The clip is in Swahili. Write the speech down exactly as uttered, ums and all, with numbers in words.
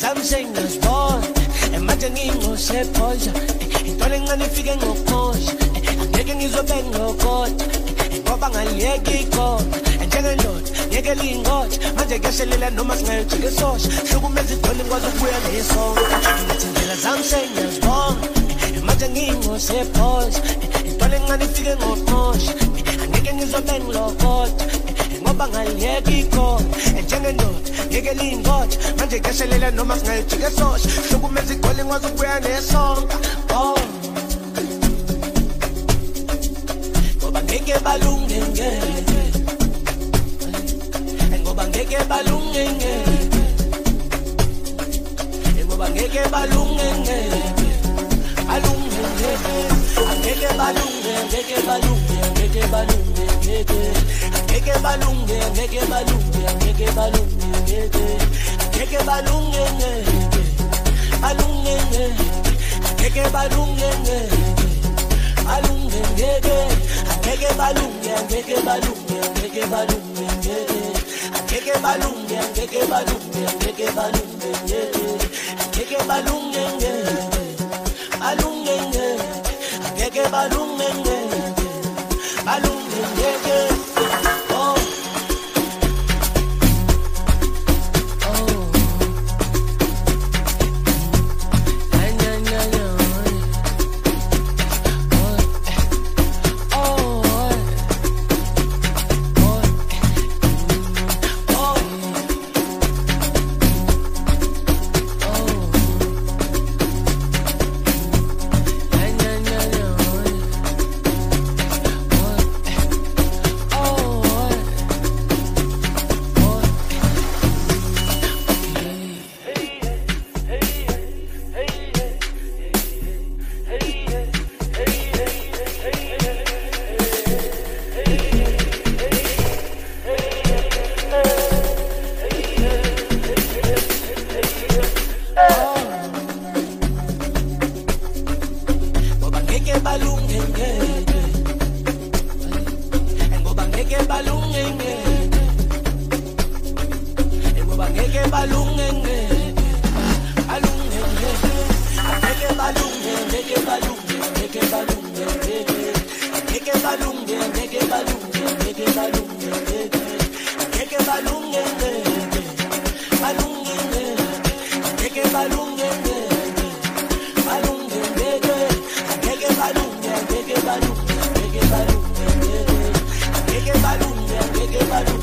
zami sengiyazibona manje ngingosephoja intole encane ifike ngokhosha angeke ngizobe ngilokoda ngoba ngaliyeka ikhona njengendoda ngeke liyingoja manje kuyashelela noma singayojika esosha hlukumeza idoli ngikwazi ukubuya nesonka ngathi indlela zami sengiyazibona manje ngingosephoja intole encane ifike ngokhosha angeke ngizobe ngilokoda ngoba ngaliyeka ikhona njengendoda ngeke liyingoja manje kuyashelela noma singayojika esosha hlukumeza idoli ngikwazi ukubuya nesonka oh ngoba ngeke balunge ngeke ngoba ngeke balunge ngeke ngoba ngeke balunge ngeke balunge ngeke ngeke balunge ngeke balunge ngeke balunge ngeke ngeke balunge ngeke balunge ngeke balunge ngeke ngeke balunge ngeke balunge ngeke balunge ngeke balunge ngeke ngeke balunge ngeke balunge ngeke balunge ngeke ngeke balunge ngeke balunge ngeke balunge ngeke ngeke balunge ngeke balunge ngeke balunge ngeke balunge ngeke oh Balunge,